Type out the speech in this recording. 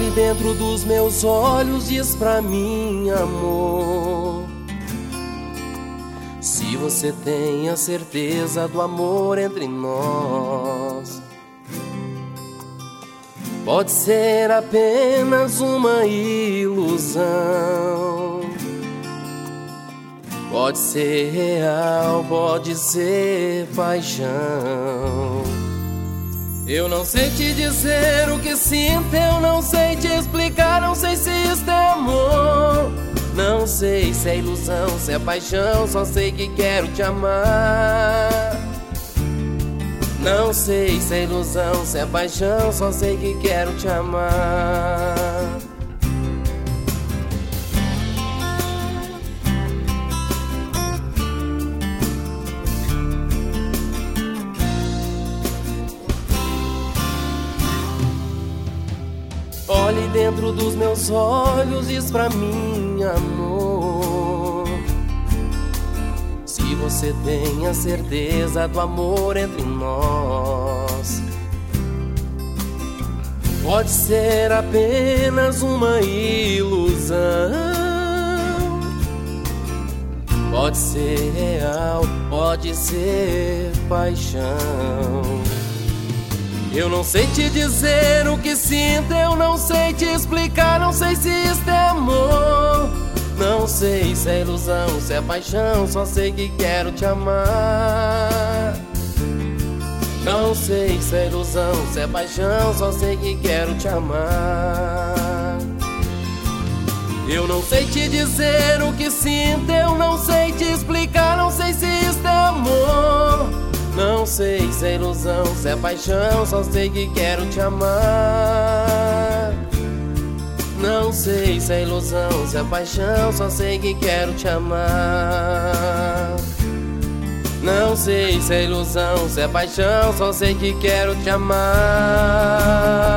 Olhe dentro dos meus olhos, diz pra mim, amor, se você tem a certeza do amor entre nós. Pode ser apenas uma ilusão, pode ser real, pode ser paixão. Eu não sei te dizer o que sinto, eu não sei te explicar, não sei se isto é amor. Não sei se é ilusão, se é paixão, só sei que quero te amar. Não sei se é ilusão, se é paixão, só sei que quero te amar. Olhe dentro dos meus olhos, diz pra mim, amor, se você tem a certeza do amor entre nós. Pode ser apenas uma ilusão, pode ser real, pode ser paixão. Eu não sei te dizer o que sinto, eu não sei te explicar, não sei se isto é amor. Não sei se é ilusão, se é paixão, só sei que quero te amar. Não sei se é ilusão, se é paixão, só sei que quero te amar. Eu não sei te dizer o que sinto, eu não sei te explicar, não sei se isto é amor. Não sei se é ilusão, se é paixão, só sei que quero te amar. Não sei se é ilusão, se é paixão, só sei que quero te amar. Não sei se é ilusão, se é paixão, só sei que quero te amar.